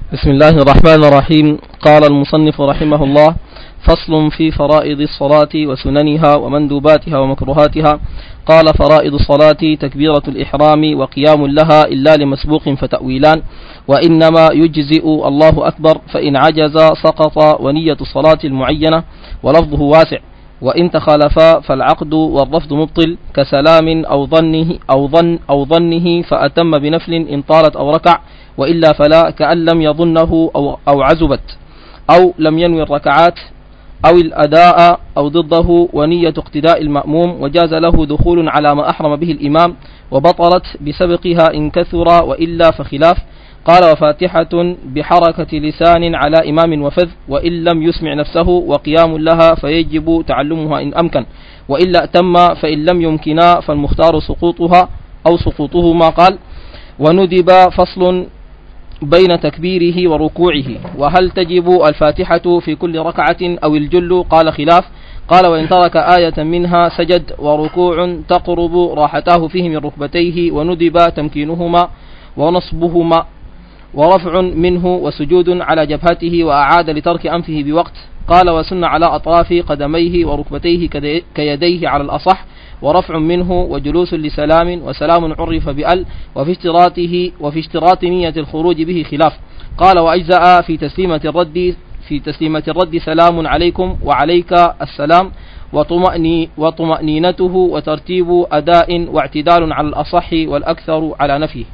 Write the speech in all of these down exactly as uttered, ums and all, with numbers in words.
بسم الله الرحمن الرحيم. قال المصنف رحمه الله: فصل في فرائض الصلاة وسننها ومندوباتها ومكروهاتها. قال: فرائض الصلاة تكبيرة الإحرام وقيام لها إلا لمسبوق فتأويلان، وإنما يجزئ الله أكبر، فإن عجز سقط ونية الصلاة المعينة ولفظه واسع، وإن تخالفا فالعقد والرفض مبطل، كسلام أو ظنه أو ظن أو ظنه فأتم بنفل إن طالت أو ركع، وإلا فلا، كأن لم يظنه أو, أو عزبت، أو لم ينوي الركعات أو الأداء أو ضده ونية اقتداء المأموم، وجاز له دخول على ما أحرم به الإمام، وبطلت بسبقها إن كثر، وإلا فخلاف. قال: وفاتحة بحركة لسان على إمام وفذ، وإن لم يسمع نفسه، وقيام لها فيجب تعلمها إن أمكن، وإلا أتم، فإن لم يمكنا فالمختار سقوطها أو سقوطهما. قال: وندب فصل بين تكبيره وركوعه، وهل تجب الفاتحة في كل ركعة أو الجل؟ قال: خلاف. قال: وإن ترك آية منها سجد، وركوع تقرب راحتاه فيه من ركبتيه، وندب تمكينهما ونصبهما، ورفع منه، وسجود على جبهته، وأعاد لترك أنفه بوقت. قال: وسن على أطراف قدميه وركبتيه كيديه على الأصح، ورفع منه، وجلوس لسلام، وسلام عرف بأل، وفي اشتراطه وفي اشتراط نية الخروج به خلاف. قال: وأجزأ في تسليمة الرد في تسليمة الرد سلام عليكم وعليك السلام، وطمأني وطمأنينته، وترتيب أداء واعتدال على الأصح، والأكثر على نفيه.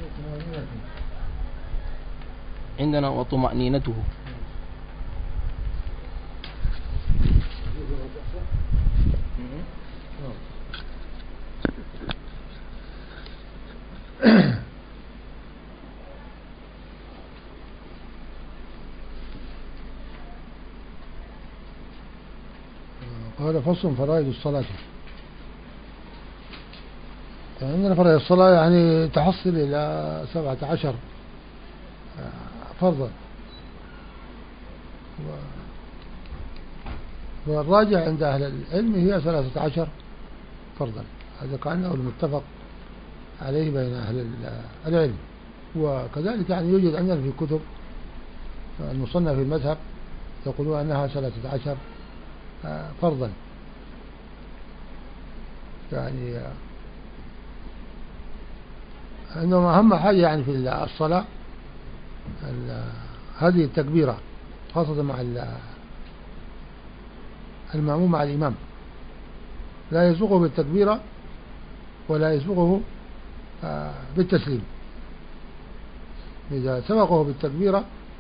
عندنا وطمأنينته. قال: فصل فرائض الصلاة. عندنا فرائض الصلاة يعني تحصل إلى سبعة عشر فرضا، والراجع عند أهل العلم هي ثلاثة عشر فرضا. هذا كأنه المتفق عليه بين أهل العلم. وكذلك يعني يوجد عندنا في كتب المصنف في المذهب يقولون أنها ثلاثة عشر فرضا. يعني أنه أهم حاجة يعني في الصلاة هذه التكبيرة، خاصة مع المأموم مع الإمام، لا يسبقه بالتكبيرة ولا يسبقه بالتسليم. إذا سبقه بالتكبيرة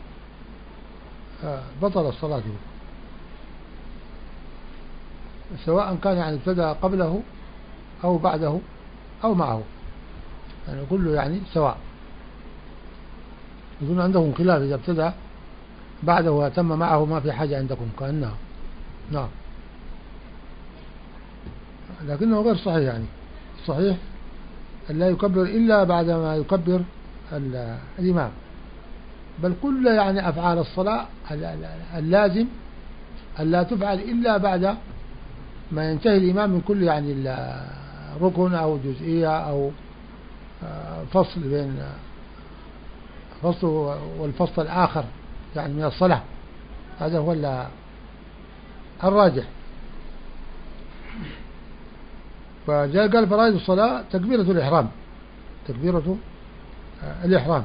بطل الصلاة، سواء كان يعني ابتدأ قبله أو بعده أو معه، يعني كله يعني سواء. يكون عندهم خلاف إذا ابتدأ بعده وتم معه ما في حاجة عندكم كأنها. نعم، لكنه غير صحيح. يعني صحيح أن لا يكبر إلا بعدما يكبر الإمام، بل كل يعني أفعال الصلاة اللازم أن لا تفعل إلا بعد ما ينتهي الإمام من كل يعني ركن أو جزئية أو فصل بين فصل والفصل الآخر يعني من الصلاة. هذا هو الراجح. فجاء قال: فرائض الصلاة تكبيرة الإحرام، تكبيرة الإحرام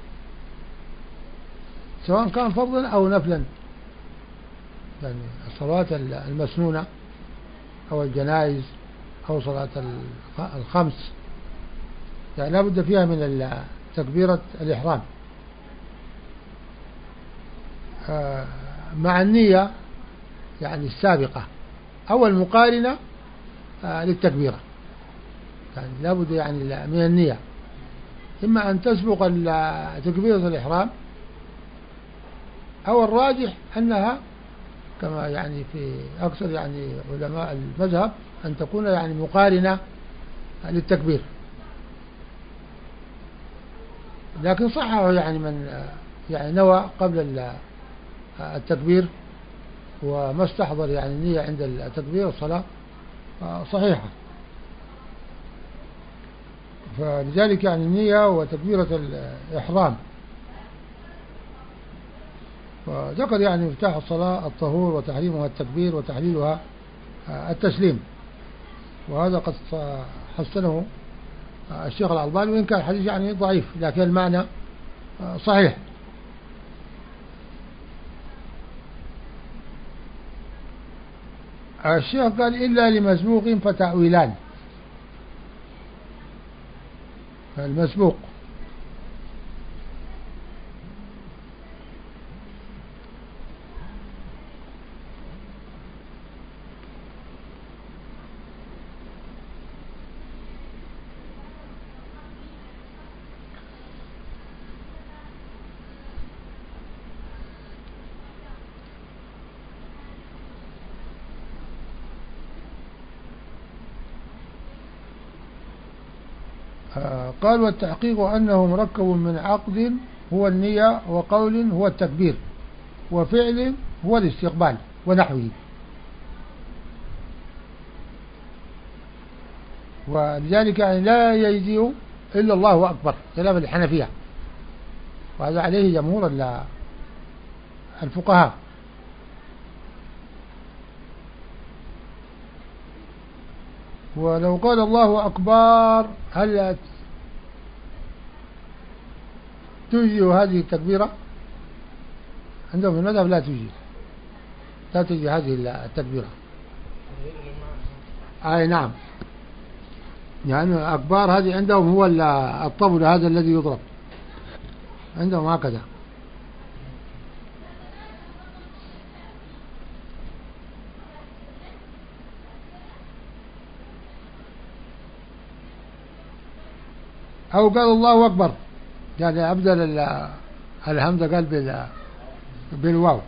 سواء كان فرضا أو نفلا، يعني الصلاة المسنونة أو الجنائز أو صلاة الخمس، يعني لا بد فيها من تكبيرة الإحرام مع النية يعني السابقة أو المقارنة للتكبيرة. يعني لا بد يعني من النية، إما أن تسبق تكبيرة الإحرام، أو الراجح أنها كما يعني في أكثر يعني علماء المذهب أن تكون يعني مقارنة للتكبير. لكن صحه يعني من يعني نوى قبل التكبير وما استحضر يعني النية عند التكبير الصلاة صحيحة. فلذلك يعني النية وتكبيرة الإحرام وذكر يعني مفتاح الصلاة الطهور، وتحريمها التكبير، وتحليلها التسليم. وهذا قد حسنه الشيخ الألباني، وإن كان الحديث يعني ضعيف لكن المعنى صحيح. الشيخ قال إلا لمسبوق فتأويلان. المسبوق قال والتحقيق أنه مركب من عقد هو النية، وقول هو التكبير، وفعل هو الاستقبال ونحوه. ولذلك يعني لا يجزئ إلا الله أكبر خلاف الحنفية، وهذا عليه جمهور الفقهاء. ولو قال الله أكبر هل تجزئ هذه التكبيرة؟ عندهم في المذهب لا تجزئ، لا تجزئ هذه التكبيرة. أي نعم، يعني أكبر هذه عندهم هو الطبل هذا الذي يضرب عندهم هكذا. أو قال الله أكبر يعني أبدل الهمزة قال بالواو.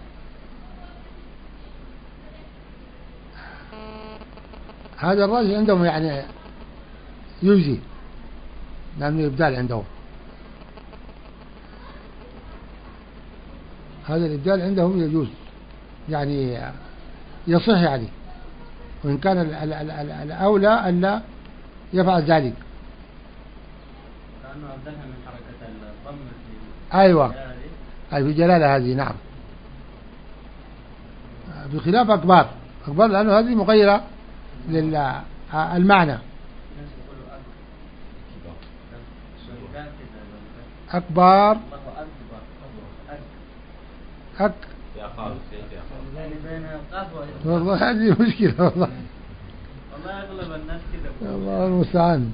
هذا الراجح عندهم يعني يجزي، لأنه الإبدال عندهم، هذا الإبدال عندهم يجوز يعني يصح يعني، وإن كان الأولى أن لا يفعل ذلك. لأنه أبدلها من حركة الضم في أيوة أي في جلالة هذه. نعم، بخلاف أكبر أكبر لأنه هذه مغيرة للمعنى. أكبر أك والله هذه مشكلة والله، والله أغلب الناس كده الله المستعان.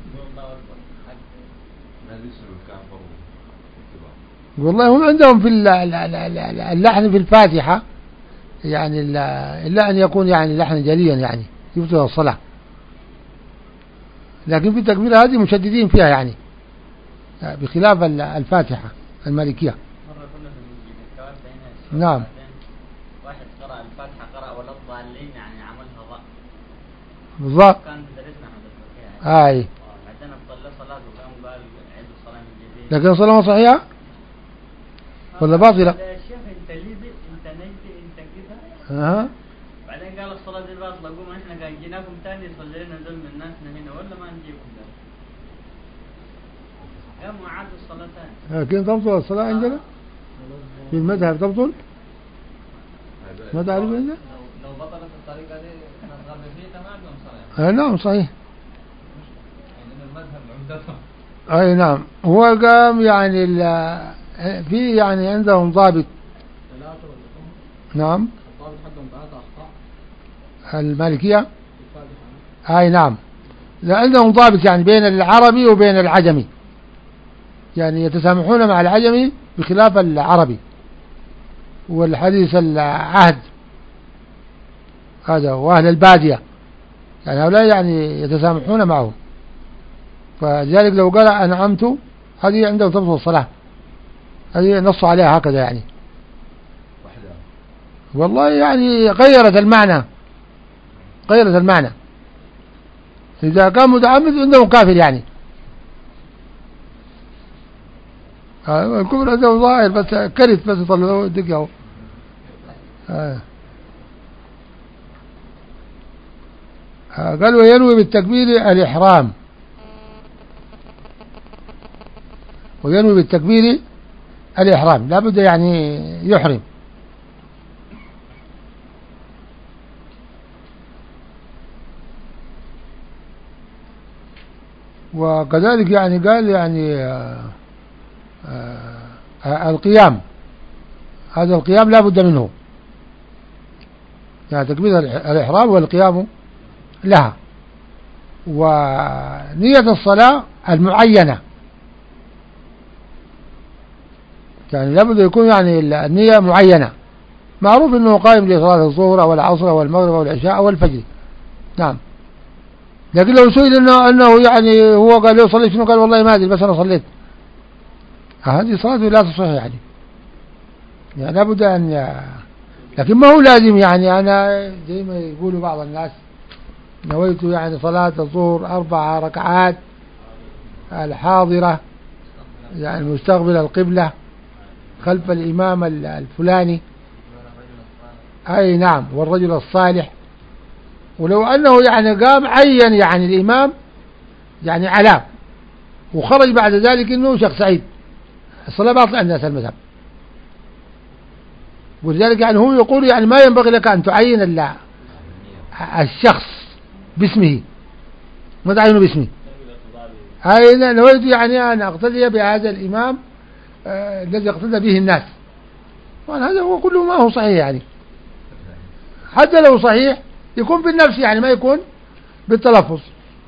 والله هم عندهم في اللحن في الفاتحة يعني إلا أن يكون يعني لحن جليا يعني يبطل الصلاة، لكن في التكبيرة هذه مشددين فيها يعني بخلاف الفاتحة المالكية. مرة كنا في المسجد نعم، واحد قرأ الفاتحة قرأ ولا الضالين يعني عملها ضاء بالضبط. كان درسنا حدثنا هاي بعدين أبطل صلاة وقام قال عيد الصلاة من جديد. لكن الصلاة صحيحة ولا باطلة؟ يا شيخ انت ليبي انت نجدي انت كده. أه. بعدين قال الصلاة دي باطلة، قوم احنا قاعد جيناكم تاني صلينا دول من ناسنا هنا ولا ما نجيكم ده؟ قاموا عادوا الصلاة تاني. لكن تبطل الصلاة عندنا في المذهب تبطل؟ ما تعرف عندنا؟ لو بطلت الطريقة دي نضرب فيه تمام صلاة. آه نعم صحيح. يعني المذهب عمدته. أي نعم، هو قام يعني في يعني عندهم ضابط. نعم الضابط حقهم ثلاثة أخطاء. المالكية. أي نعم، لا عندهم ضابط يعني بين العربي وبين العجمي، يعني يتسامحون مع العجمي بخلاف العربي والحديث العهد هذا وأهل البادية، يعني هؤلاء يعني يتسامحون معهم. فلذلك لو قال أنعمت هذه عنده تبطل الصلاة، هذه نص عليها هكذا يعني. والله يعني غيرت المعنى، غيرت المعنى. إذا كان متعمد عنده كافر يعني. الكفر عنده ظاهر بس كرت بس يطلعوه دقه. آه. آه. قال وينوي بالتكبير الإحرام، وينوي بالتكبير الإحرام لا بد يعني يحرم وكذلك يعني قال يعني آآ آآ القيام، هذا القيام لا بد منه، يعني تكبيرة الإحرام والقيام لها. ونية الصلاة المعينة يعني لابد يكون يعني النية معينة، معروف انه قائم لصلاة الظهر او العصر او المغرب او العشاء او الفجر. نعم. لكن لو سئل انه, أنه يعني هو قال له صلي شنو، قال والله ما ادري بس انا صليت، هذه صلاته لا تصح يعني، يعني لابد ان، لكن ما هو لازم يعني انا زي ما يقولوا بعض الناس نويت يعني صلاة الظهر اربع ركعات الحاضرة يعني مستقبل القبلة خلف الامام الفلاني، اي نعم، والرجل الصالح. ولو انه يعني قام عين يعني الامام يعني علام وخرج بعد ذلك انه شخص سعيد، الصلاة باطلة عند الناس المذهب. ولذلك يعني هو يقول يعني ما ينبغي لك ان تعين الله الشخص باسمه، ما تعينه باسمه. اي نويت يعني ان اقتدي بهذا الامام آه الذي اقتدى به الناس، هذا هو كله ما هو صحيح يعني، حتى لو صحيح يكون بالنفس يعني ما يكون بالتلفظ.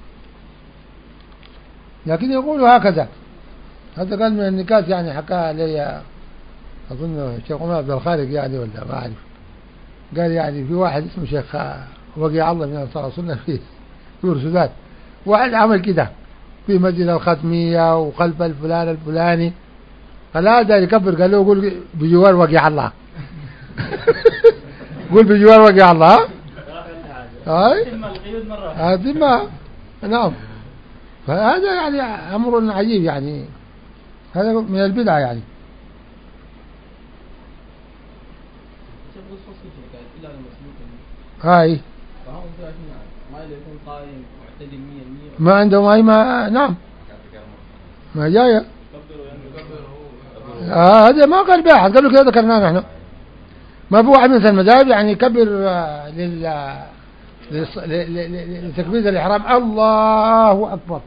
لكن يقول هكذا، هذا كان من النكات يعني حكى لي أظن الشيخ عمر عبد الخالق يعني ولا ما أعرف، قال يعني في واحد اسمه شيخ وقع الله من أنصار السنة في السودان، واحد عمل كده في مسجد الختمية وخلف الفلان الفلاني، قال هذا يكبر، قال له قول بجوار وقع الله قول بجوار وقع الله، هاي هذه ما نعم. فهذا يعني أمر عجيب يعني، هذا من البدع يعني. هاي ما عندهم أي ما نعم ما جاية آه هذا ما قال باحث، قالوا كذا ذكرناه نحن. ما في واحد من المذاهب يعني يكبر لل لتكبير الإحرام الله أكبر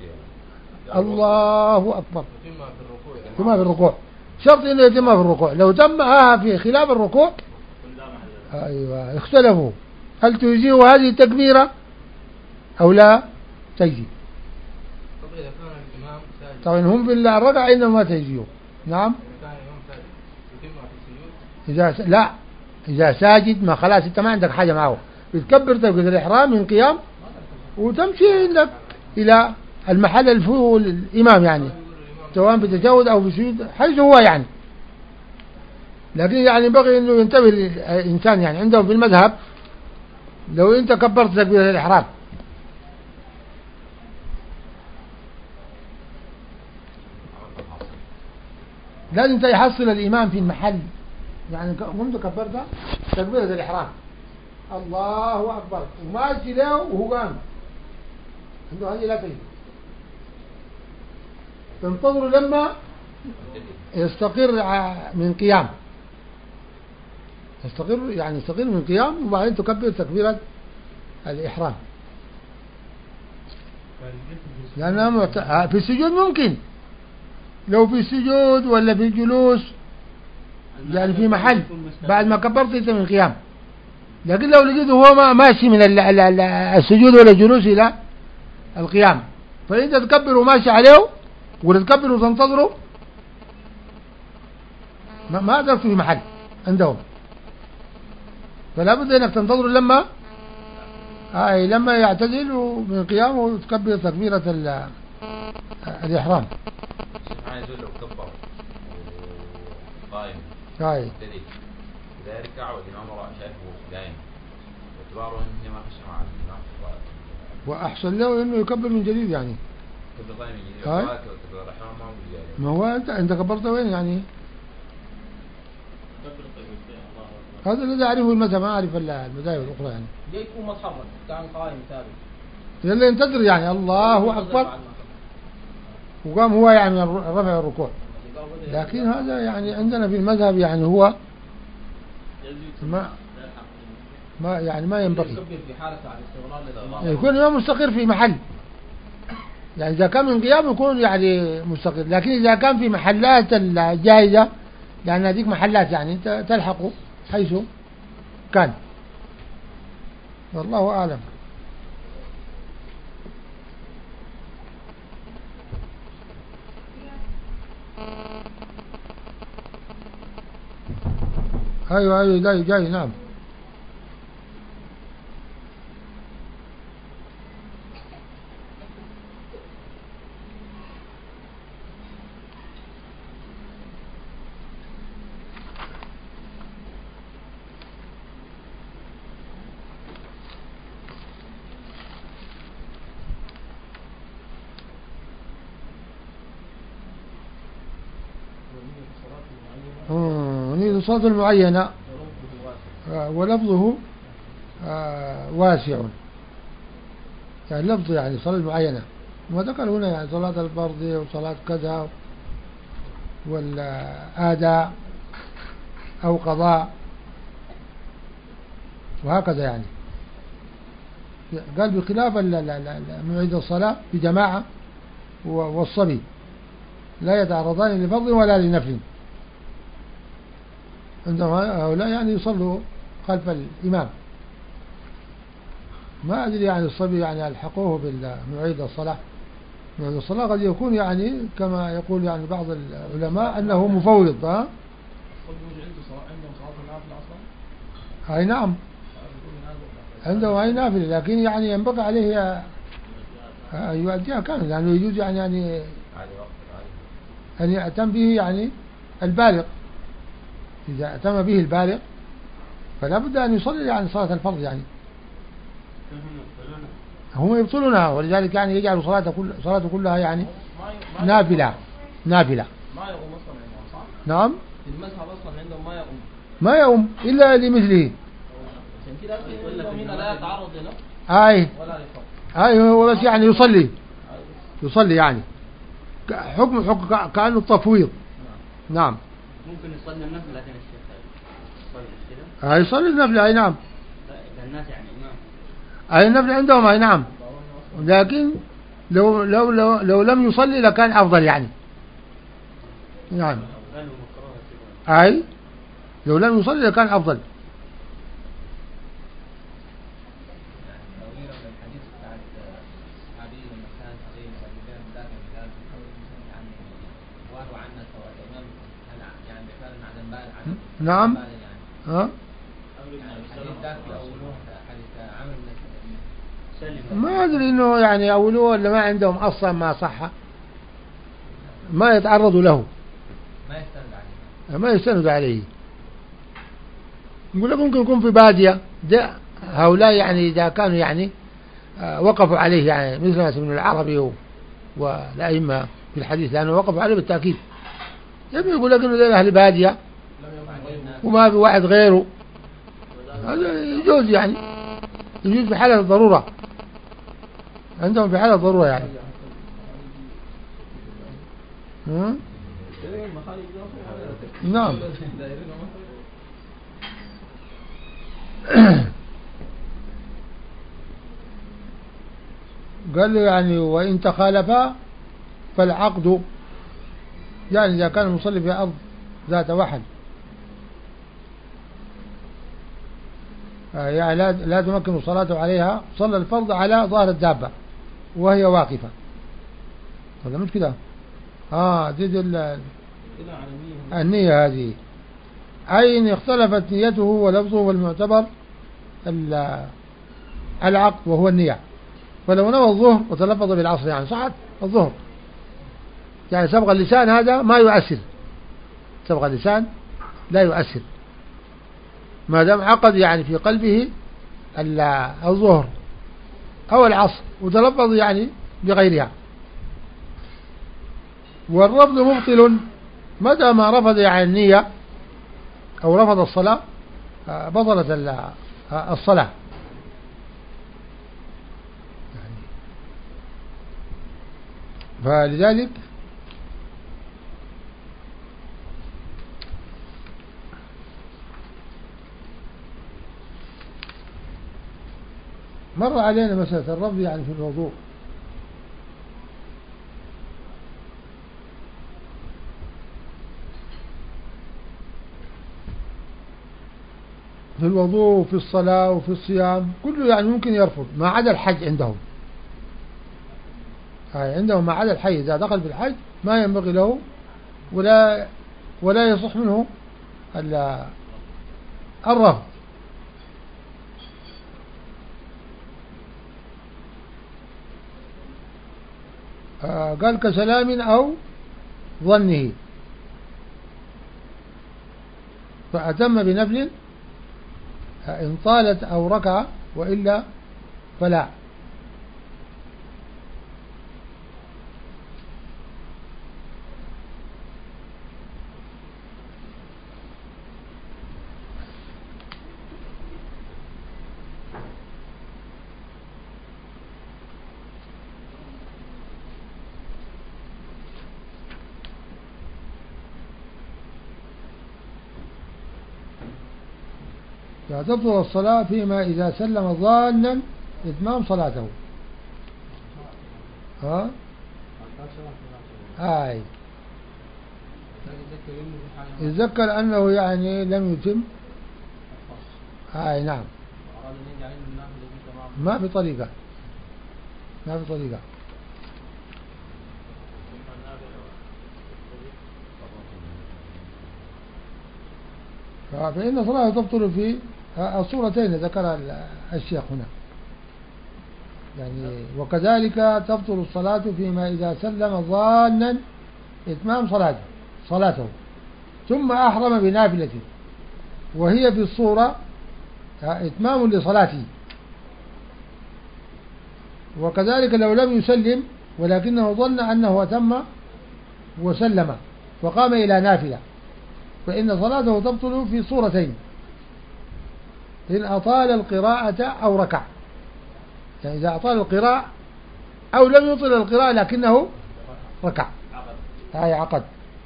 الله أكبر ثم في الركوع، شرط إنه يتم في الركوع، لو تمها في خلاف الركوع أيوة اختلفوا هل تجزيه هذه التكبيرة أو لا تجزي. طبعا هم بالركعة إنما تجزيه. نعم. إذا س... لا إذا ساجد ما خلاص أنت ما عندك حاجة معه، بتكبر تكبيرة الإحرام من قيام وتمشي عندك إلى المحل الفوق الإمام يعني، سواء بتجاوز أو بسجود حيث هو يعني. لكن يعني ينبغي أنه ينتبه الإنسان يعني، عندهم في المذهب لو أنت كبرت تكبيرة الإحرام لازم تحصل الإمام في المحل، يعني منذ كبرت تكبيرة الإحرام الله أكبر وماشي له وهو قام عنده هذه لا تجي، تنتظر لما يستقر من قيام، يستقر يعني يستقر من قيام وبعدين تكبر تكبيرة الإحرام. لأنها في السجود ممكن، لو في السجود ولا في الجلوس يعني في محل بعد ما كبرت انت من قيام، لكن لو لقيته هو ما ماشي من السجود ولا الجلوس إلى القيام فأنت تكبر وماشي عليه ولا تكبر وتنتظره ما ما درت في محل عندهم، فلا بد انك تنتظر لما اي لما يعتدل من قيامه وتكبر تكبيرة الإحرام. عايز اقول له كبر قائم هاي اذا ركع والامام وراء شايفه قايم اعتباره انه ما خش مع الامام واحسن له انه يكبر من جديد يعني كبر قائم من جديد هاي كبر الإحرام ما هو ما هو انت انت كبرت وين يعني، هذا الذي أعرفه المذهب، ما أعرف المذاهب الأخرى يعني. يكون متحرك كان قائم ثابت يلا ينتظر يعني الله أكبر وقام هو يعني رفع الركوع، لكن هذا يعني عندنا في المذهب يعني هو ما ما يعني ما ينبغي، يكون الإمام مستقر في محل، يعني إذا كان من قيام يكون يعني مستقل، لكن إذا كان في محلات الجائزة، لأن هذيك محلات يعني أنت تلحق حيث كان. والله أعلم. أيوة أيوة جاي جاي نعم. نريد صلاة المعينة ولفظه واسع، يعني لفظ يعني صلاة المعينة، ما ذكر هنا يعني صلاة الفرض وصلاة كذا والآداء أو قضاء وهكذا يعني. قال بخلاف معيد الصلاة بجماعة والصبي لا يتعرضان لفرض ولا لنفل، عندما هؤلاء يعني يصلوا خلف الإمام. ما أدري يعني الصبي يعني ألحقوه بالمعيد الصلاة. معيد الصلاة قد يكون يعني كما يقول يعني بعض العلماء أنه مفوض. ها؟ أي نعم عنده أي نافل، لكن يعني ينبغي عليه أن يؤديها كامل، لأنه يجوز يعني يعني أن يأتم به يعني البالغ. إذا أتم به البالغ فلا بد أن يصلي يعني صلاة الفرض يعني. هم يبطلونها، ولذلك يعني يجعل صلاته كل صلاته كلها يعني نافلة نافلة. ما يقوم أصلا عندهم صح؟ نعم. في المذهب أصلا عندهم ما يقوم. ما يقوم إلا لمثله. عشان كده هنا لا يتعرض له. أي. ولا يفرق. أي هو بس يعني يصلي. يصلي يعني. حكم حكم كأنه التفويض. نعم. نعم. ممكن يصلي النفل لكن الشيخ يصلي كده. أي يصلي النفل أي نعم. لا الناس يعني إمام. أي النفل عندهم أي نعم. لكن لو لو لو لو لم يصلي لكان أفضل يعني. نعم. أي لو لم يصلي لكان أفضل. نعم. ها؟ ما أدري إنه يعني أولوه ولا ما عندهم أصلا ما صح، ما يتعرضوا له، ما يستند عليه، ما يستند عليه. نقول لك ممكن يكون في بادية ده هؤلاء يعني إذا كانوا يعني وقفوا عليه يعني مثل ما ابن العربي والأئمة في الحديث، لأنه وقفوا عليه بالتأكيد. يبي يقول لك إنه ده أهل بادية وما في واحد غيره، هذا يجوز يعني، يجوز في حالة الضرورة عندهم، في حالة الضرورة يعني. نعم. قال له يعني وإن تخالفا فالعقد، يعني إذا كان المصلي في أرض ذات وحل يعني لا لا تمكن صلاته عليها، صلى الفرض على ظهر الدابة وهي واقفة، ولا مش كده؟ آه دي, دي النية هذه، أي إن اختلفت نيته ولفظه والمعتبر العقد وهو النية. فلو نوى الظهر وتلفظ بالعصر يعني صحت الظهر، يعني سبغ اللسان هذا ما يؤثر، سبغ اللسان لا يؤثر ما دام عقد يعني في قلبه الظهر أو العصر وتلفظ يعني بغيرها. والرفض مبطل متى ما رفض يعني النية أو رفض الصلاة بطلت الصلاة. فلذلك مر علينا مسألة الرفض يعني في الوضوء، في الوضوء وفي الصلاة وفي الصيام كله يعني ممكن يرفض ما عدا الحج عندهم. يعني عندهم ما عدا الحج إذا دخل في الحج ما ينبغي له ولا ولا يصح منه الرفض. آه قال كسلام أو ظنه فأتم بنفل إن طالت أو ركع وإلا فلا. فتبطل الصلاة فيما إذا سلم ظانا إتمام صلاته. ها هاي يتذكر أنه يعني لم يتم. هاي نعم ما في طريقة ما في طريقة. فإن صلاة تبطل في الصورتين ذكر الشيخ هنا يعني وكذلك تبطل الصلاة فيما إذا سلم ظانا إتمام صلاته صلاته ثم أحرم بنافلته وهي في الصورة إتمام لصلاته. وكذلك لو لم يسلم ولكنه ظن أنه أتم وسلم فقام إلى نافلة فإن صلاته تبطل في صورتين إن أطال القراءة أو ركع. يعني إذا أطال القراءة أو لم يطل القراءة لكنه ركع هاي عقد.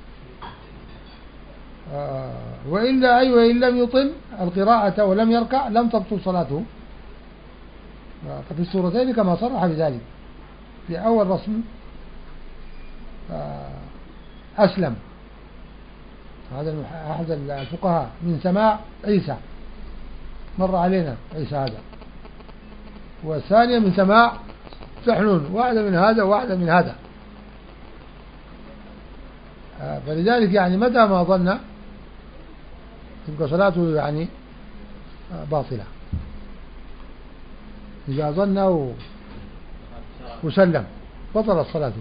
آه وإلا أي وإن لم يطل القراءة ولم يركع لم تبطل صلاته. آه ففي الصورتين كما صرح بذلك في أول رسم آه أسلم هذا أحد الفقهاء من سماع عيسى مر علينا عيسى هذا والثانية من سماع سحنون واحدة من هذا وواحدة من هذا. فلذلك يعني متى ما ظن تبقى صلاته يعني باطلة إذا ظن وسلم بطلت صلاته.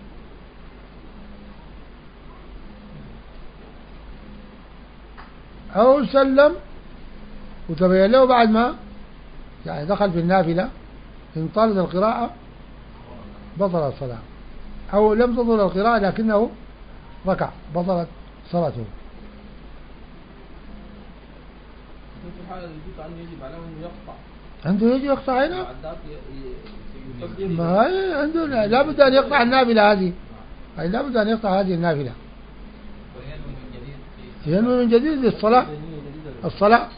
أو سلم وتبين له بعد ما يعني دخل في النافلة إن طالت القراءة بطلت الصلاة أو لم تطل القراءة لكنه ركع بطلت صلاته. في حالة يجب أن يجب عليه أن يقطع عنده يجب يقطع هنا ما هي عنده لا بد أن يقطع النافلة هذه أي لا بد أن يقطع هذه النافلة ينوي من جديد للصلاة الصلاة.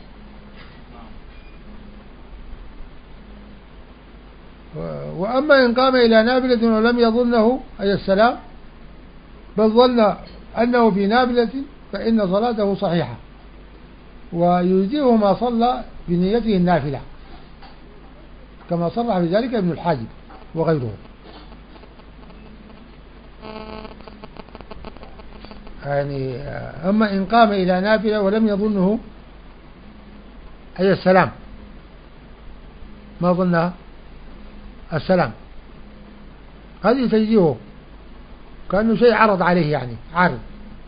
وأما إن قام إلى نافلة ولم يظنه أي السلام بل ظن أنه في نافلة فإن صلاته صحيحة ويجزئه ما صلى بنيته النافلة كما صرح بذلك ابن الحاجب وغيره. يعني أما إن قام إلى نافلة ولم يظنه أي السلام ما ظنها السلام هذه تجزئه كأنه شيء عرض عليه يعني عارض.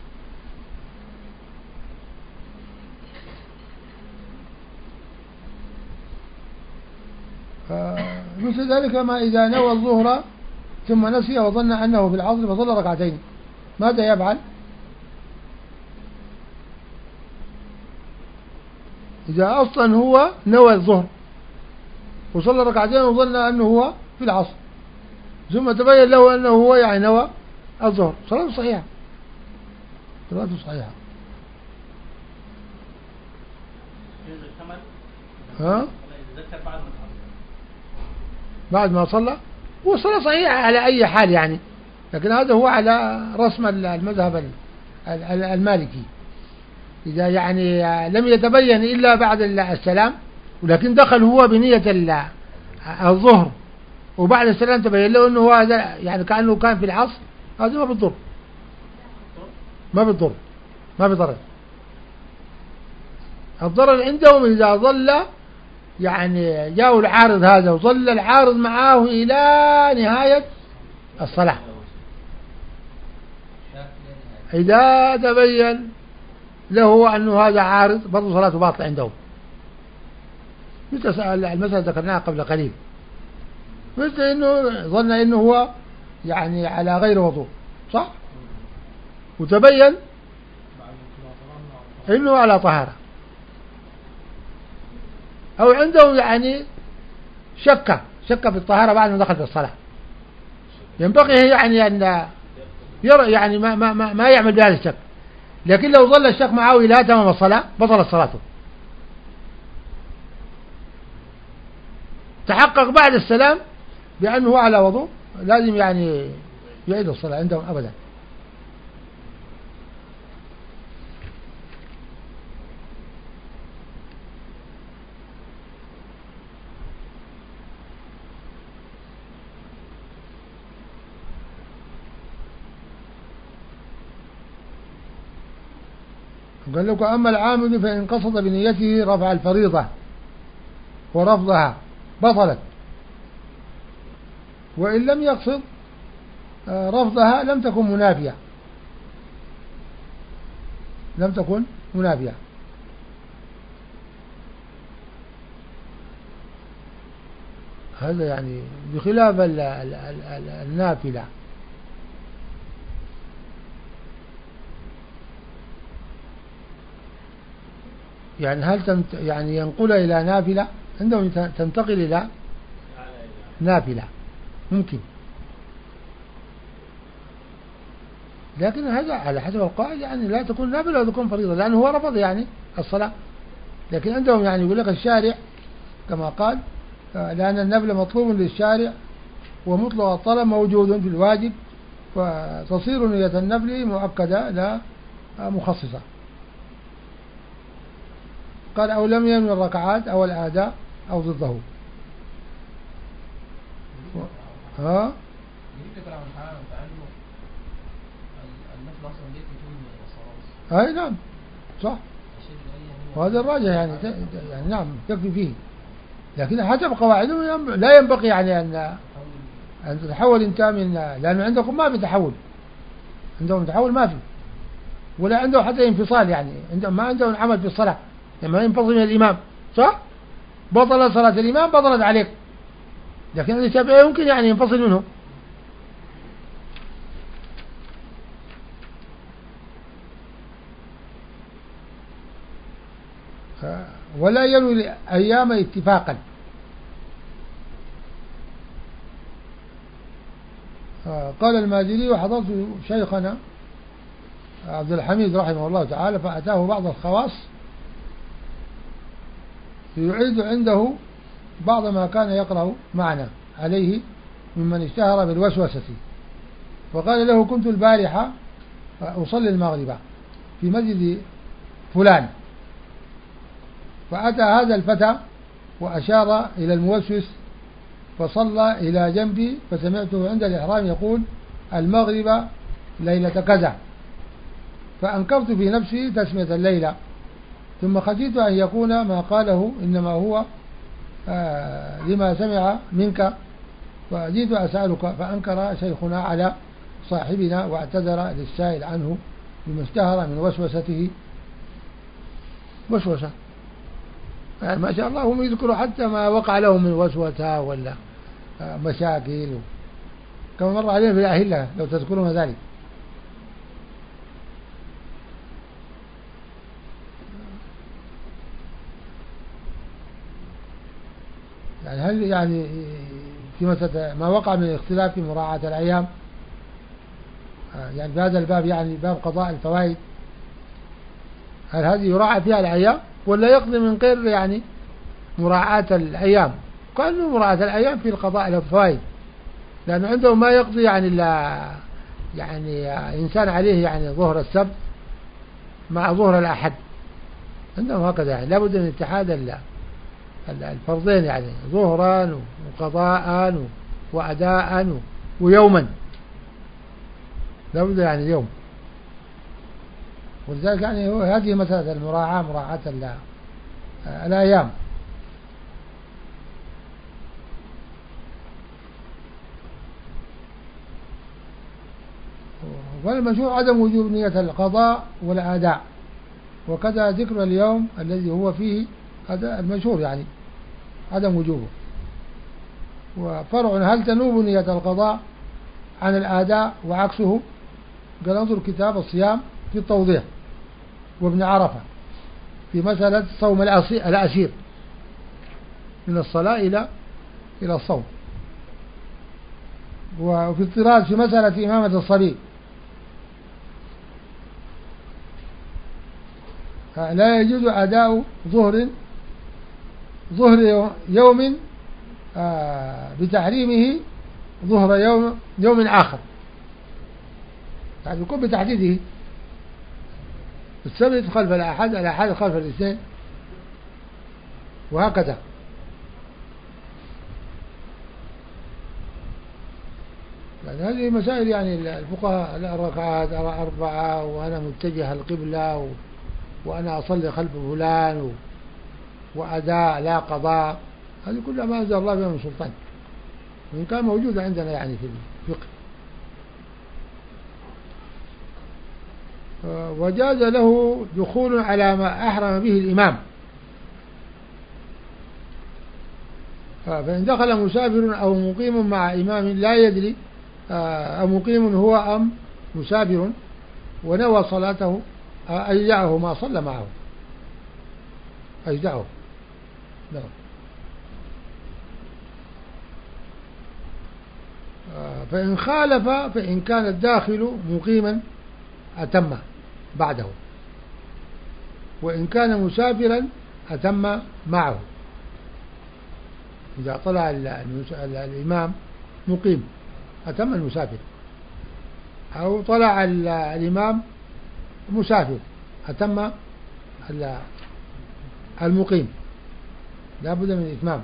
مثل ذلك ما إذا نوى الظهر ثم نسي وظن أنه في العصر فصلى ركعتين ماذا يفعل؟ إذا أصلا هو نوى الظهر وصلى ركعتين وظن أنه هو في العصر ثم تبين له أنه هو يعني نوى الظهر صلاته صحيحة صلاته صحيحة. ها؟ بعد ما صلى هو صلاة صحيحة على أي حال يعني لكن هذا هو على رسم المذهب المالكي إذا يعني لم يتبين إلا بعد السلام، ولكن دخل هو بنية الظهر وبعد السلام تبين له أنه هذا يعني كأنه كان في العصر، هذا ما بيضر، ما بيضر، ما بيضر. الضرر عندهم إذا ظل يعني جاءوا العارض هذا وظل العارض معاه إلى نهاية الصلاة، إذا تبين له أنه هذا عارض برضو صلاته باطلة عندهم. مثل المسألة ذكرناها قبل قليل، مثل أنه ظن أنه هو يعني على غير وضوء، صح؟ وتبين أنه على طهارة، أو عندهم يعني شك شك في الطهارة بعد ما دخل في الصلاة، ينبغي يعني أن يرى يعني ما ما ما, ما يعمل بهذا الشك، لكن لو ظل الشك معه إلى تمام الصلاة بطلت صلاته. تحقق بعد السلام بأنه على وضوء، لازم يعني يعيد الصلاة عندهم أبدا. قال لك أما العامل فإن قصد بنيته رفع الفريضة ورفضها بطلت، وإن لم يقصد رفضها لم تكن منافية، لم تكن منافية. هذا يعني بخلاف النافلة. يعني هل تنت يعني ينقل إلى نافلة؟ عندهم تنتقل إلى نافلة ممكن، لكن هذا على حسب القواعد يعني لا تكون نافلة ولا تكون فريضة، لأنه هو رفض يعني الصلاة. لكن عندهم يعني يقول لك الشارع كما قال لأن النفل مطلوب للشارع ومطلق الطلب موجود في الواجب، فتصير نية النفل مؤكدة لا مخصصة. قال أو لم ينوي الركعات أو الأداء أو ضده. ها أي نعم صح، وهذا الراجح يعني, يعني نعم يكفي فيه، لكن حسب قواعدهم لا ينبغي يعني أن أن تتحول أنت من، لأن عندكم ما في تحول، عندهم تحول ما في، ولا عنده حتى انفصال، يعني عندهم ما عندهم عمل في الصلاة، يعني ما ينفصل من الإمام صح، بطل صلاة الإمام بطلت عليك، لكن الشافعي يمكن يعني ينفصل منه. ولا ينوي أيام اتفاقا. قال المازري وحضرت شيخنا عبد الحميد رحمه الله تعالى فأتاه بعض الخواص يعيد عنده بعض ما كان يقرأ معنا عليه ممن اشتهر بالوسوسة، وقال له كنت البارحة أصلي المغرب في مسجد فلان، فأتى هذا الفتى وأشار إلى الموسوس فصلى إلى جنبي، فسمعته عند الإحرام يقول المغرب ليلة كذا، فأنكرت في نفسي تسمية الليلة، ثم خشيت أن يكون ما قاله إنما هو آه لما سمع منك، فجئت أسألك، فأنكر شيخنا على صاحبنا واعتذر للسائل عنه بما اشتهر من وسوسته. وسوسة يعني ما شاء الله هم يذكروا حتى ما وقع لهم من وسوسة ولا مشاكل، كما مر علينا في الأهلة لو تذكرون ذلك. يعني هل يعني في مسألة ما وقع من اختلاف في مراعاة الأيام، يعني بهذا الباب يعني باب قضاء الفوائد، هل هذه يراعى فيها الأيام ولا يقضي من غير يعني مراعاة الأيام؟ قالوا مراعاة الأيام في القضاء الفوائد، لأنه عندهم ما يقضي يعني لا يعني إنسان عليه يعني ظهر السبت مع ظهر الأحد عندهم هكذا يعني لابد من اتحاد الفرضين يعني ظهرا وقضاء وأداء ويوما، لابد يعني اليوم. ولذلك يعني هذه مسألة المراعاة مراعاة الأيام. والمشهور عدم وجوب نية القضاء والأداء، وكذا ذكر اليوم الذي هو فيه هذا المشهور يعني عدم وجوبه. وفرع هل تنوب نية القضاء عن الأداء وعكسه؟ قال انظر كتاب الصيام في التوضيح وابن عرفة في مسألة صوم الأسير من الصلاة إلى إلى الصوم، وفي الطراز في مسألة إمامة الصليب لا يجوز أداء ظهر ظهر يوم بتحريمه ظهر يوم يوم آخر، يعني يكون بتحديده السبت خلف الأحد الأحد خلف الاثنين وهكذا. يعني هذه مسائل يعني الفقهاء الركعات أربعة وأنا متجه القبلة و... وأنا أصلي خلف فلان و... وأداء لا قضاء، هذه كلها ما أنزل الله بها من سلطان، وإن كان موجودة عندنا يعني في الفقه. وجاز له دخول على ما أحرم به الإمام، فإن دخل مسافر أو مقيم مع إمام لا يدري أو مقيم هو أم مسافر ونوى صلاته أجزعه ما صلى معه، أجزعه. نعم. فإن خالف فإن كان الداخل مقيما أتم بعده، وإن كان مسافرا أتم معه. إذا طلع الإمام مقيم أتم المسافر، أو طلع الإمام مسافر أتم المقيم، لا بد من إتمام.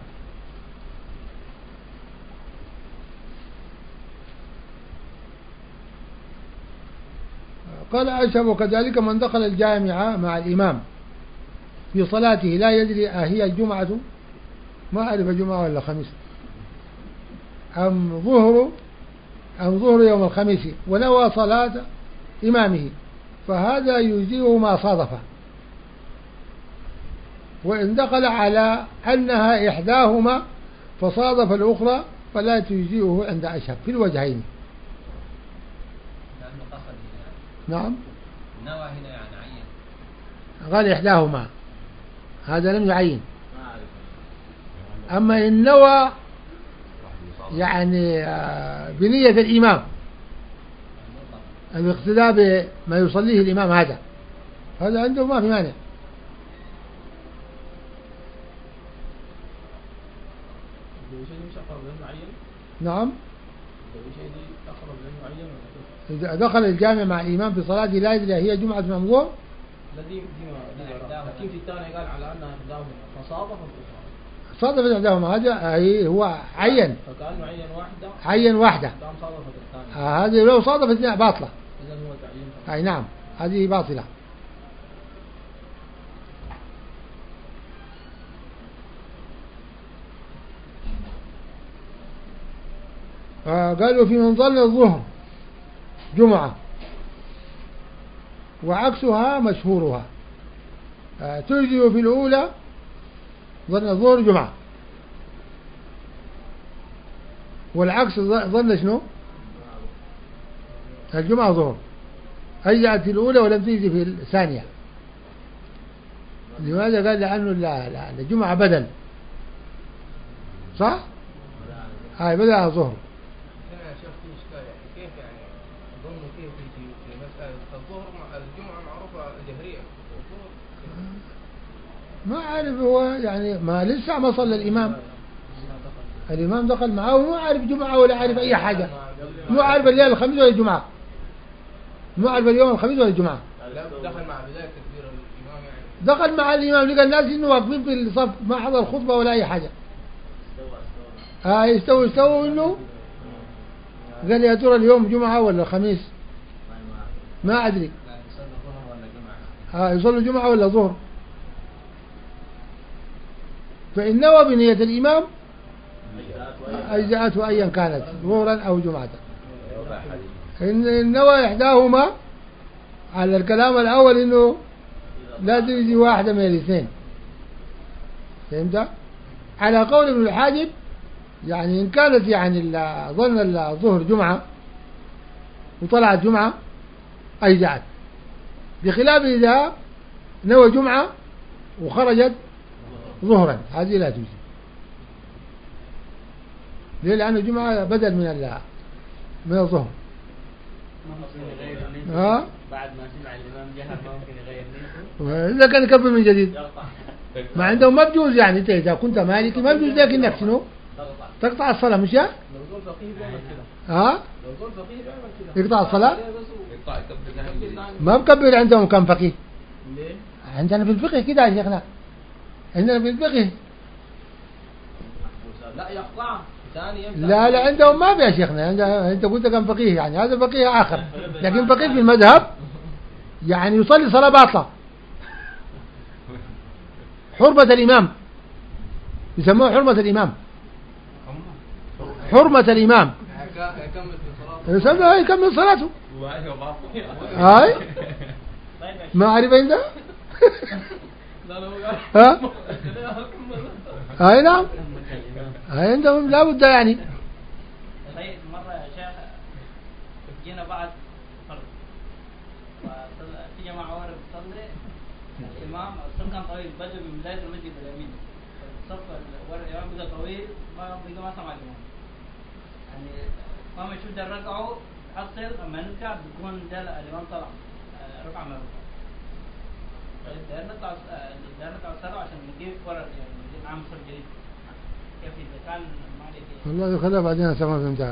قال عائشة وكذلك من دخل الجامعة مع الإمام في صلاته لا يدري أهي الجمعة، ما أعرف جمعة ولا خميس أم ظهر أم ظهر يوم الخميس ونوى صلاة إمامه فهذا يجزئه ما صادفه، وإن دخل على أنها إحداهما فصادف الأخرى فلا تجزئه عند أشهب في الوجهين. نعم. نوى هنا يعني عين، قال إحداهما، هذا لم يعين. أما إن نوى يعني بنية الإمام الاقتداء بما يصليه الإمام هذا هذا عنده ما في مانع. نعم. إذا دخل الجامع مع الإمام في صلاة لا يدري هي جمعة ممضوع الذي لكن في الثاني قال على أنها إحداهما فصادف صادفت إحداهما، هذا أي هو عين فكأنه عين واحدة عين واحدة كان صادفت الثاني. آه هذه لو صادفت اثنين باطلة. إذا هو تعيين. أي نعم هذه باطلة. آه قالوا في من ظن الظهر جمعة وعكسها مشهورها، آه تجزئ في الأولى ظن الظهر جمعة، والعكس ظن شنو الجمعة ظهر، أجزأت في الأولى ولم تجزئ في الثانية. لماذا؟ قال لأنه لا لا الجمعة بدل صح؟ هاي بدل ظهر. ما عارف هو يعني ما لسه ما صلى الإمام، الإمام دخل معه ومو عارف جمعة ولا عارف أي حاجة، مو عارف الليلة الخميس ولا الجمعة، مو عارف اليوم الخميس ولا الجمعة. دخل مع بداية تكبير الإمام يعني دخل مع الإمام لقى الناس إنه واقفين في الصف ما حضر الخطبة ولا أي حاجة. آه يستوي يستوي إنه قال يا ترى اليوم جمعة ولا خميس ما أدري. آه يصلوا جمعة ولا ظهر. فإن نوى بنية الإمام أجزاءته أيا كانت ظهرا أو جمعة. إن نوى إحداهما على الكلام الأول إنه لا تجي واحدة من الاثنين. فهمت؟ على قول ابن الحاجب يعني إن كانت يعني ظن الظهر جمعة وطلعت جمعة أجزأت، بخلاف إذا نوى جمعة وخرجت ظهرا هذه لا تجزي. ليه؟ لأن الجمعة بدل من من الظهر. ها؟ بعد ما سمع الإمام جهر ما ممكن يغير نيته. إذا كان يكبر من جديد ما عندهم ما بجوز. يعني أنت إذا كنت مالكي ما بجوز لك إنك شنو تقطع الصلاة مش ها؟ ها؟ يقطع الصلاة ما بكبر. عندهم كم فقيه؟ عندنا في الفقه كده يا شيخنا. عندنا في الفقه لا يقطع لا لا عندهم ما بيا شيخنا. انت قلت كم فقيه يعني هذا فقيه آخر، لكن فقيه في المذهب يعني يصلي صلاة باطلة حرمة الإمام، يسموه حرمة الإمام. حرمة الإمام يسموه يكمل صلاته. هاي ما عارف انت ها هاي نعم هاي عندهم لا بد يعني. مرة يا شيخ جينا بعد فرض في جماعة ورا بتصلي الإمام الصف كان طويل بدأ من بداية المسجد اليمين، الصف ورا الإمام بدأ طويل ما بقى ما سمع الإمام يعني ما مشوا ده ركعوا حصل لما نرجع بيكون ده الإمام طلع ركع من الركوع. ده نطلع ده نطلع الصلاة عشان نجيب ورا يعني نجيب معاه مصر جديد. كيف إذا كان ما عليك والله خليها بعدين أسمع فهمتها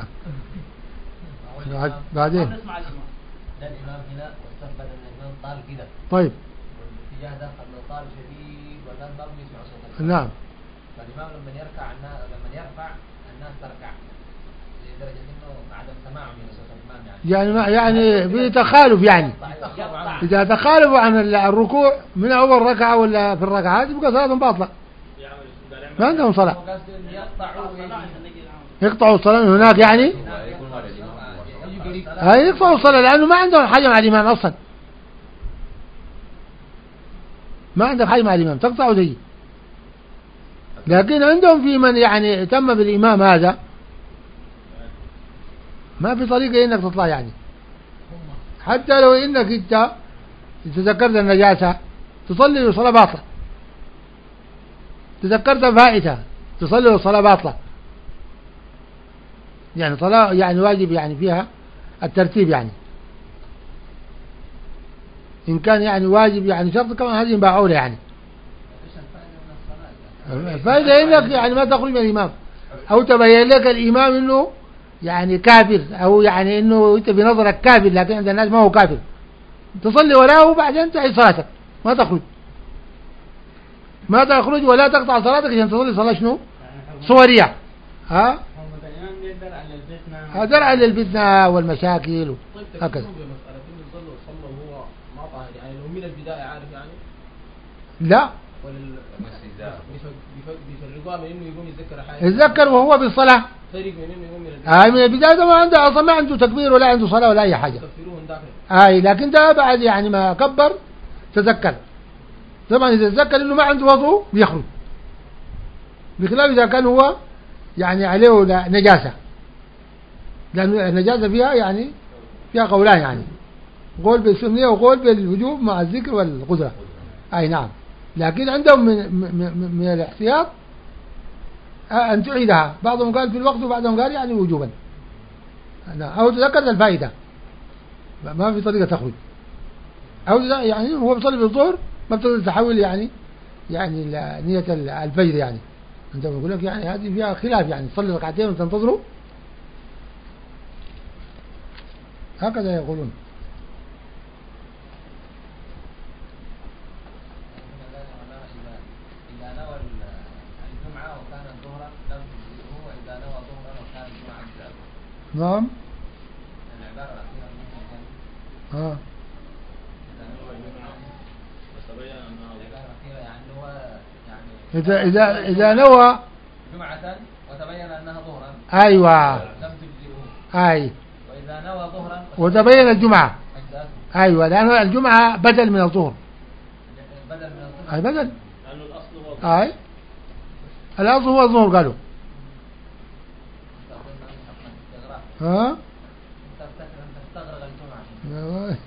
بعدين. نسمع الإمام ده الإمام هنا والصف بدل الإمام طال كده. طيب والاتجاه ده قد طال شديد والناس ما بيسمعوا صوت الإمام. نعم. فالإمام لما يركع الناس لما يرفع الناس تركع لدرجة إنه عدم سماع من صوت الإمام يعني. يعني ما يعني في تخالف يعني. إذا تخالفوا عن الركوع من أول ركعة ولا في الركعات يبقى صلاتهم باطلة. ما عندهم صلاة. يقطعوا الصلاة من هناك يعني. هاي يقطعوا الصلاة لأنه ما عندهم حاجة مع الإمام أصلا. ما عندهم حاجة مع الإمام تقطعوا زي. لكن عندهم في من يعني تم بالإمام هذا ما في طريقة إنك تطلع يعني. حتى لو إنك إنت تذكرت النجاسة تصلي صلاة باطلة، تذكرت فائتة تصلي صلاة باطلة. يعني صلاة يعني واجب يعني فيها الترتيب يعني. إن كان يعني واجب يعني شرط كمان هذه باعولة يعني. الفائدة إنك يعني ما تخرج من الإمام أو تبين لك الإمام إنه يعني كافر أو يعني إنه أنت بنظرك كافر لكن عند الناس ما هو كافر، تصلي وراه وبعدين تعيد صلاتك ما تخرج ما تخرج ولا تقطع صلاتك عشان تصلي صلاة شنو صورية. ها هذا درع للفتنة والمشاكل هكذا. يعني لو من البداية عارف يعني لا بيفرقوها من انه يقوم يتذكر حاجة يتذكر وهو بالصلاة. فرق من انه يقوم من البداية. آه من البداية ما عنده أصلا ما عنده تكبير ولا عنده صلاة ولا أي حاجة. آه لكن ده بعد يعني ما كبر تذكر. طبعا إذا تذكر إنه ما عنده وضوء بيخرج، بخلاف إذا كان هو يعني عليه نجاسة، لأن النجاسة فيها يعني فيها قولان يعني قول بالسنية وقول بالوجوب مع الذكر والقدرة. أي نعم. لكن عندهم من, من, من الاحتياط أن تعيدها. بعضهم قال في الوقت وبعضهم قال يعني وجوبا أو تذكر الفائدة ما في طريقة تخرج. أو يعني هو بيصلي بالظهر ما بتقدر تحول يعني يعني نية الفجر يعني. عندما يقول لك يعني هذه فيها خلاف يعني تصلي ركعتين وتنتظروا هكذا يقولون. نعم. العبارة الأخيرة ممكن ها العبارة الأخيرة يعني هو يعني إذا إذا إذا نوى جمعة وتبين أنها ظهرا أيوة لم تجزئه، أي وإذا نوى ظهرا وتبين الجمعة أجزأته أيوة، لأن الجمعة بدل من الظهر. بدل من الظهر. أي بدل. لأنه الأصل هو أي الأصل هو الظهر قالوا. ها تفتكر أن تستغرق الجمعة.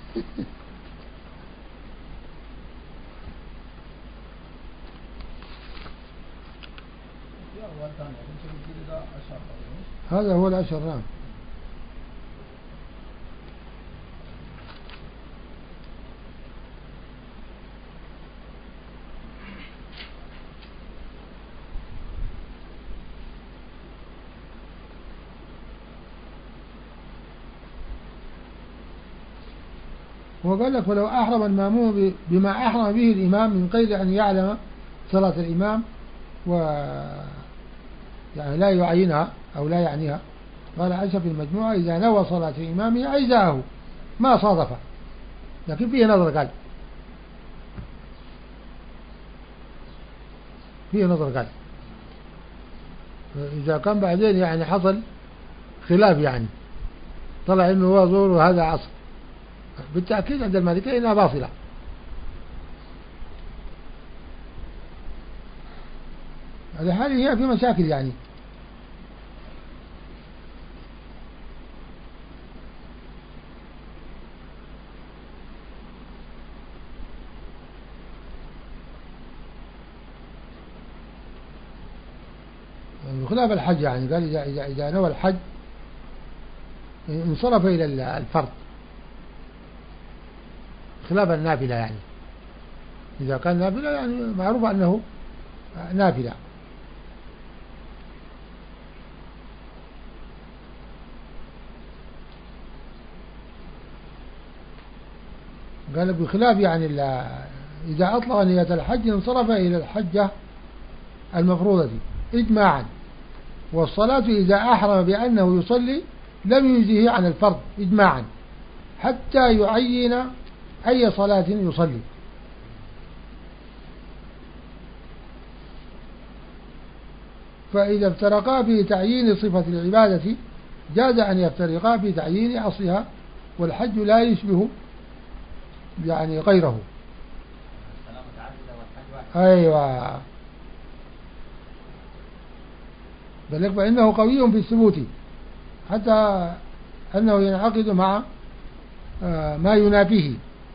هذا هو الأشهر. نعم. وقال لك ولو أحرم المأموم بما أحرم به الإمام من غير أن يعلم صلاة الإمام و يعني لا يعينها أو لا يعنيها، قال عائشة في المجموعة إذا نوى صلاة إمامه أجزاءه ما صادفه، لكن فيه نظر. قال فيه نظر قال إذا كان بعدين يعني حصل خلاف، يعني طلع إنه هو ظهر وهذا عصر، بالتأكيد عند المالكية إنها باطلة. هذه حالة هي في مشاكل يعني. خلاف الحج، يعني قال إذا, إذا, إذا نوى الحج انصرف إلى الفرض خلاف النافلة، يعني إذا كان نافلة يعني معروف أنه نافلة. قال بخلاف يعني إذا أطلق نية الحج انصرف إلى الحجة المفروضة إجماعا، والصلاة إذا أحرم بأنه يصلي لم يجزه عن الفرض إجماعا حتى يعين أي صلاة يصلي. فإذا افترقا في تعيين صفة العبادة جاز أن يفترقا في تعيين أصلها، والحج لا يشبه يعني غيره. أيوة. بل فإنه قوي في الثبوت حتى أنه ينعقد مع ما ينافيه،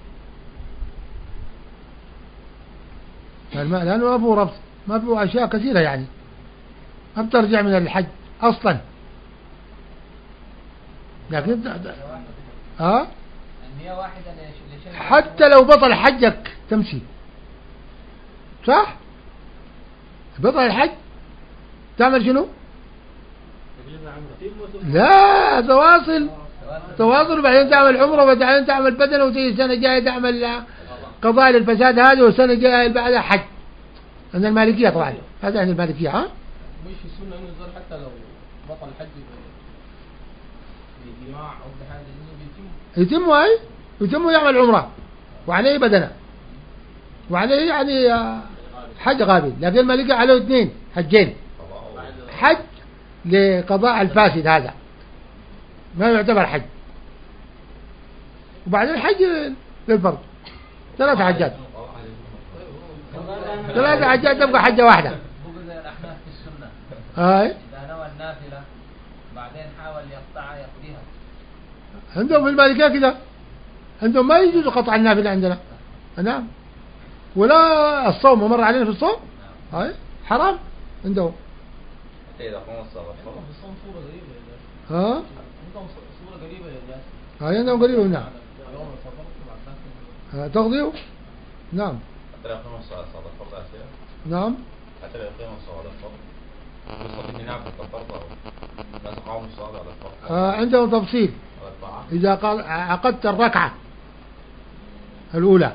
لأنه ما فيه ربط، ما فيه أشياء كثيرة يعني ما بترجع من الحج أصلا. لكن ها حتى لو بطل حجك تمشي صح؟ بطل الحج تعمل شنو؟ لا تواصل تواصل، وبعدين تعمل عمره، وبعدين تعمل بدنه، وتيجي السنة الجاية تعمل قضاء للفساد هذه، والسنة الجاية بعدها حج. عند المالكية طبعا، هذا عند المالكية. ها؟ مش في السنة إنه يزور حتى لو بطل الحج بجماع أو بحاجة إنه بيتم يتم أي يتم يعمل عمره وعليه بدنه وعليه يعني حج قابل. لكن المالكية عليه اثنين حجين، حج لقضاء الفاسد هذا ما يعتبر حج، وبعدين حج للفرض. ثلاث حجات ثلاث حجات تبقى حجة واحدة. الأحناف في السنة هاي إذا نوى النافلة بعدين حاول يقطعها يقضيها. عندهم في المالكية كده، عندهم ما يجوز قطع النافلة عندنا. نعم. ولا الصوم مر علينا في الصوم هاي حرام عندهم. إذا قام الصلاة الصوم صورة قريبة ها عندهم صورة قريبة للناس. هاي عندهم قريبة. نعم. تقضيه. نعم. حتى لو يقيم الصلاة صلاة الفرض أسير. نعم. حتى لو يقيم الصلاة الفرض يصلي من نافلة الفرض أو الناس قاموا الصلاة على الفرض. آه عندهم تفصيل. إذا قال عقدت الركعة الأولى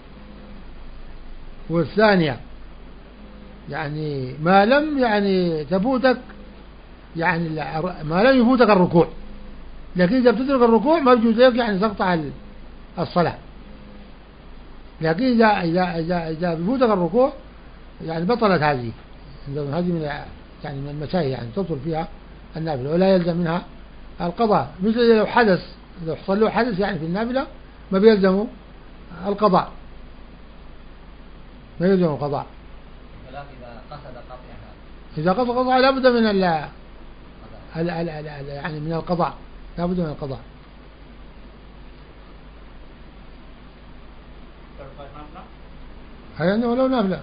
والثانية يعني ما لم يعني تفوتك يعني ما لم يفوتك الركوع لكن إذا بتترك الركوع ما بيجوز لك يعني تقطع الصلاة. لكن إذا إذا إذا إذا بفوتك الركوع يعني بطلت هذه، هذه من يعني من المسائل يعني تبطل فيها النافلة ولا يلزم منها القضاء. مثل لو حدث، لو حصل له حدث يعني في النافلة ما بيلزمه القضاء، ما يلزم القضاء. إذا قصد قطعها، إذا قصد قطعها لابد من ال ال ال ال يعني من القضاء، لابد من القضاء. هي أنه لو نافلة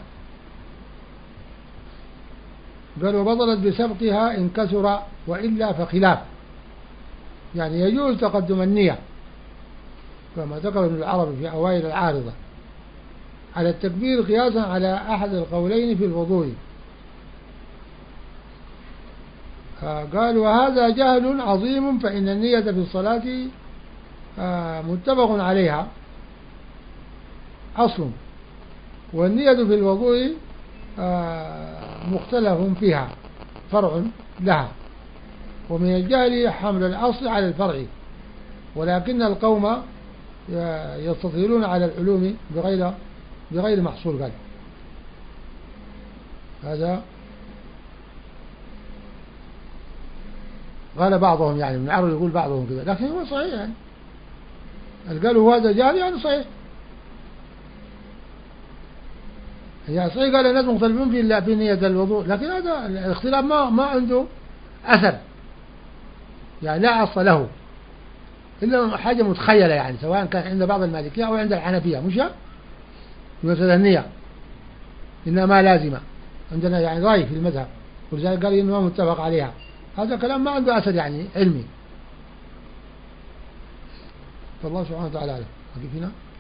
قال وبطلت بسبقها إن كثر وإلا فخلاف، يعني يجوز تقدم النية كما ذكر ابن العربي في أوائل العارضة على التكبير قياسا على أحد القولين في الوضوء. قال وهذا جهل عظيم، فإن النية في الصلاة متفق عليها أصل، والنية في الوضوء مختلف فيها فرع لها، ومن الجهل حمل الأصل على الفرع، ولكن القوم يستطيلون على العلوم بغير بغير محصول. قال هذا قال بعضهم يعني من العرب يقول بعضهم كذا، لكن هو صحيح يعني قالوا هذا جهل يعني صحيح، يعني صحيح. قال الناس مختلفون في في نية الوضوء، لكن هذا الاختلاف ما ما عنده أثر، يعني لا أصل له إلا حاجة متخيلة، يعني سواء كان عند بعض المالكية أو عند الحنفية مش مثلا النية إنها ما لازمة عندنا، يعني رأي في المذهب، ولذلك قال إنه ما متفق عليها. هذا كلام ما عنده أثر يعني علمي. فالله سبحانه وتعالى أعلم.